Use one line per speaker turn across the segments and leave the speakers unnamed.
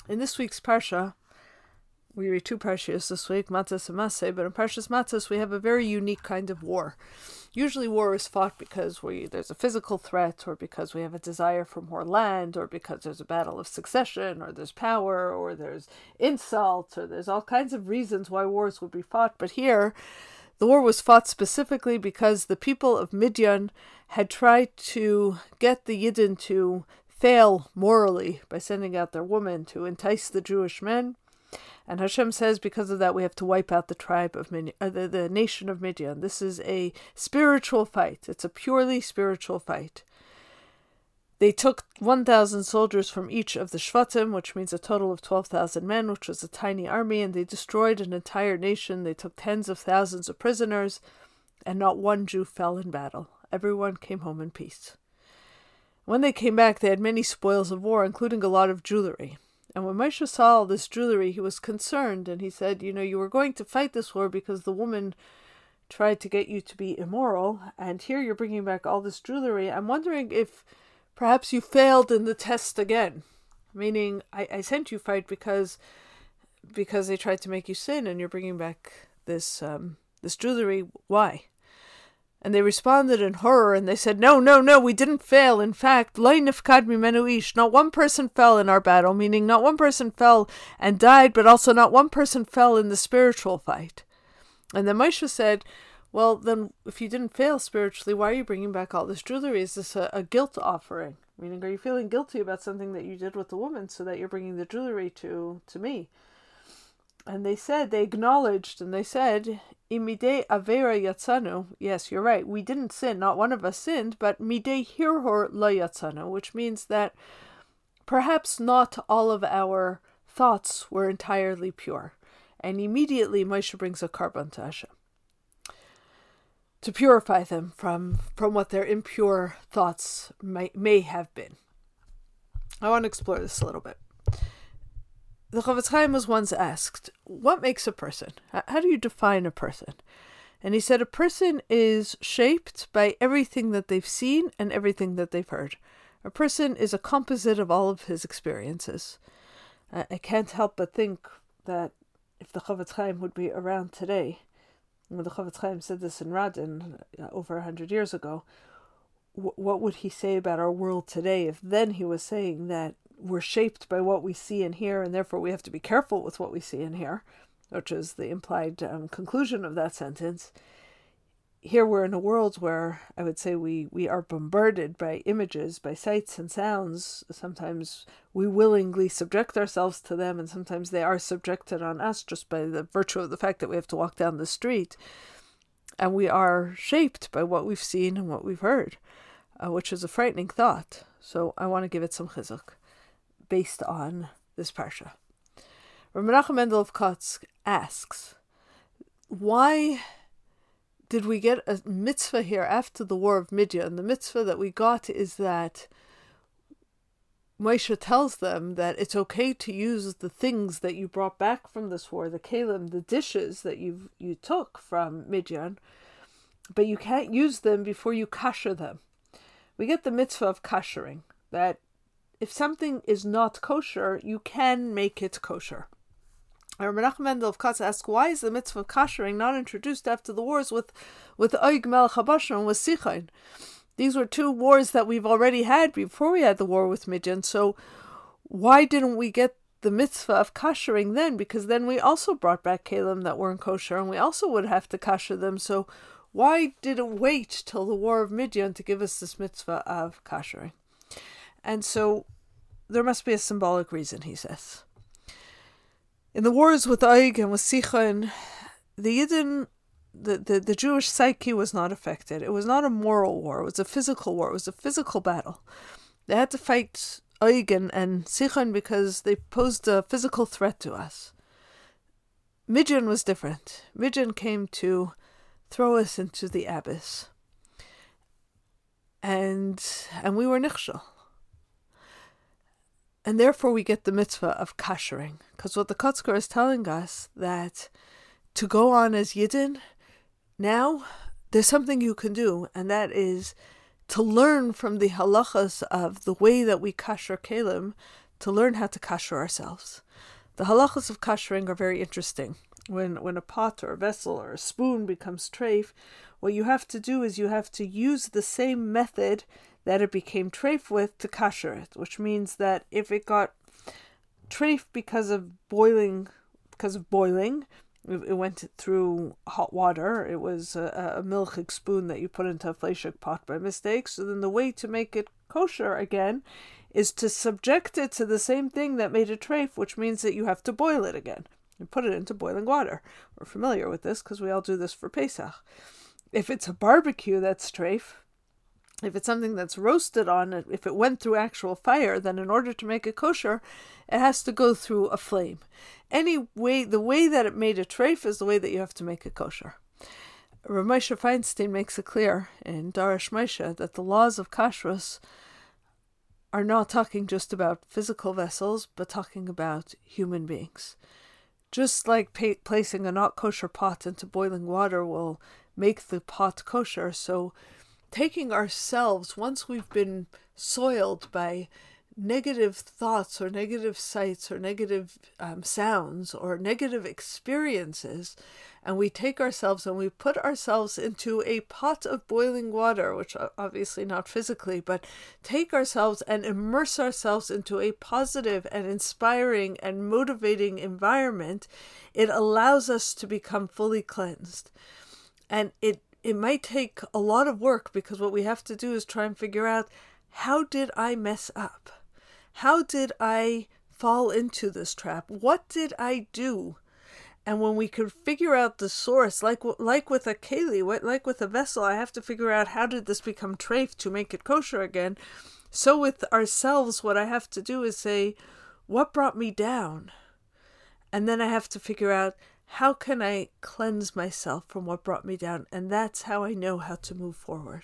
In this week's Parsha, we read two Parshas this week, Matzos and Maseh, but in Parshas Matzos we have a very unique kind of war. Usually war is fought because there's a physical threat, or because we have a desire for more land, or because there's a battle of succession, or there's power, or there's insult, or there's all kinds of reasons why wars would be fought. But here, the war was fought specifically because the people of Midian had tried to get the Yidden to fail morally by sending out their women to entice the Jewish men. And Hashem says, because of that, we have to wipe out the tribe of the nation of Midian. This is a spiritual fight. It's a purely spiritual fight. They took 1,000 soldiers from each of the Shvatim, which means a total of 12,000 men, which was a tiny army, and they destroyed an entire nation. They took tens of thousands of prisoners, and not one Jew fell in battle. Everyone came home in peace. When they came back, they had many spoils of war, including a lot of jewelry. And when Moshe saw all this jewelry, he was concerned, and he said, you were going to fight this war because the woman tried to get you to be immoral, and here you're bringing back all this jewelry. I'm wondering if perhaps you failed in the test again, meaning I sent you fight because they tried to make you sin, and you're bringing back this jewelry. Why? And they responded in horror, and they said, no, we didn't fail. In fact, lo nifkad mimenu ish, not one person fell in our battle, meaning not one person fell and died, but also not one person fell in the spiritual fight. And then Moshe said, well, then if you didn't fail spiritually, why are you bringing back all this jewelry? Is this a guilt offering? Meaning, are you feeling guilty about something that you did with the woman so that you're bringing the jewelry to me? And they acknowledged, and they said, Imidei avera yatzanu. Yes, you're right. We didn't sin. Not one of us sinned, but midei hirhor lo yatzanu, which means that perhaps not all of our thoughts were entirely pure. And immediately Moshe brings a carbon to Hashem to purify them from what their impure thoughts may have been. I want to explore this a little bit. The Chofetz Chaim was once asked, what makes a person? How do you define a person? And he said a person is shaped by everything that they've seen and everything that they've heard. A person is a composite of all of his experiences. I can't help but think that if the Chofetz Chaim would be around today, when the Chofetz Chaim said this in Radin over 100 years ago, what would he say about our world today if then he was saying that we're shaped by what we see and hear, and therefore we have to be careful with what we see and hear, which is the implied conclusion of that sentence. Here we're in a world where I would say we are bombarded by images, by sights and sounds. Sometimes we willingly subject ourselves to them, and sometimes they are subjected on us just by the virtue of the fact that we have to walk down the street. And we are shaped by what we've seen and what we've heard, which is a frightening thought. So I want to give it some chizuk based on this parsha. Rabbi Menachem Mendel of Kotsk asks, why did we get a mitzvah here after the war of Midian? The mitzvah that we got is that Moshe tells them that it's okay to use the things that you brought back from this war, the kelim, the dishes that you took from Midian, but you can't use them before you kasher them. We get the mitzvah of kashering, that if something is not kosher, you can make it kosher. Rabbi Menachem Mendel of Kotsk asks, why is the mitzvah of kashering not introduced after the wars with Og Melech HaBashan and with Sichon? These were two wars that we've already had before we had the war with Midian, so why didn't we get the mitzvah of kashering then? Because then we also brought back kelim that weren't kosher, and we also would have to kasher them, so why did it wait till the war of Midian to give us this mitzvah of kashering? And so there must be a symbolic reason, he says. In the wars with Og and with Sichon, the Yidden, the Jewish psyche was not affected. It was not a moral war. It was a physical war. It was a physical battle. They had to fight Og and Sichon because they posed a physical threat to us. Midian was different. Midian came to throw us into the abyss. And we were nichshel. And therefore we get the mitzvah of kashering. Because what the Kotzker is telling us, that to go on as Yidden, now there's something you can do, and that is to learn from the halachas of the way that we kasher kelim, to learn how to kasher ourselves. The halachas of kashering are very interesting. When a pot or a vessel or a spoon becomes treif, what you have to do is you have to use the same method that it became treif with to kasher it, which means that if it got treif because of boiling, it went through hot water. It was a milchig spoon that you put into a fleishig pot by mistake. So then the way to make it kosher again is to subject it to the same thing that made it treif, which means that you have to boil it again. You put it into boiling water. We're familiar with this because we all do this for Pesach. If it's a barbecue that's treif, if it's something that's roasted on it, if it went through actual fire, then in order to make it kosher, it has to go through a flame. Anyway, the way that it made it treif is the way that you have to make it kosher. Rav Moshe Feinstein makes it clear in Darash Moshe that the laws of kashrus are not talking just about physical vessels, but talking about human beings. Just like placing a not kosher pot into boiling water will make the pot kosher, so taking ourselves, once we've been soiled by negative thoughts or negative sights or negative sounds or negative experiences, and we take ourselves and we put ourselves into a pot of boiling water, which obviously not physically, but take ourselves and immerse ourselves into a positive and inspiring and motivating environment, it allows us to become fully cleansed. And it might take a lot of work, because what we have to do is try and figure out, how did I mess up? How did I fall into this trap? What did I do? And when we could figure out the source, like with a keli, like with a vessel, I have to figure out, how did this become treif to make it kosher again? So with ourselves, what I have to do is say, what brought me down? And then I have to figure out, how can I cleanse myself from what brought me down? And that's how I know how to move forward.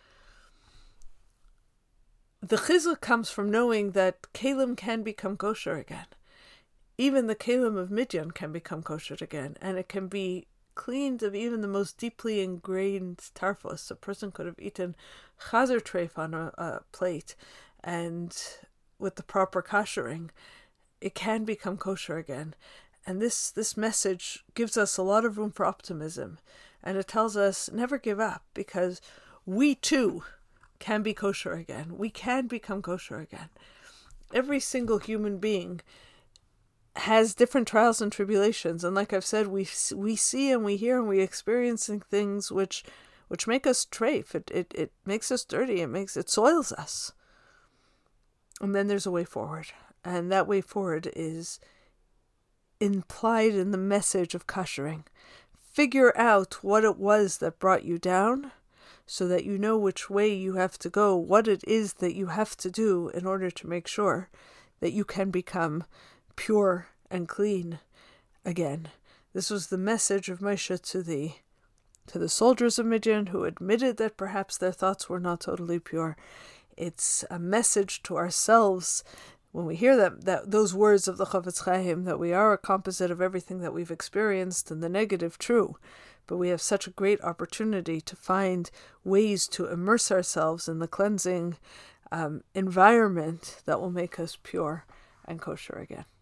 The chizuk comes from knowing that kalim can become kosher again. Even the kalim of Midian can become kosher again, and it can be cleaned of even the most deeply ingrained tarfos. A person could have eaten chazer treif on a plate, and with the proper koshering, it can become kosher again. And this message gives us a lot of room for optimism, and it tells us never give up, because we too can be kosher again. We can become kosher again. Every single human being has different trials and tribulations, and like I've said, we see and we hear and we experiencing things which make us treif. It makes us dirty. It soils us. And then there's a way forward, and that way forward is implied in the message of koshering. Figure out what it was that brought you down, so that you know which way you have to go, what it is that you have to do in order to make sure that you can become pure and clean again. This was the message of Moshe to the soldiers of Midian, who admitted that perhaps their thoughts were not totally pure. It's a message to ourselves when we hear that those words of the Chofetz Chaim, that we are a composite of everything that we've experienced, and the negative true. But we have such a great opportunity to find ways to immerse ourselves in the cleansing environment that will make us pure and kosher again.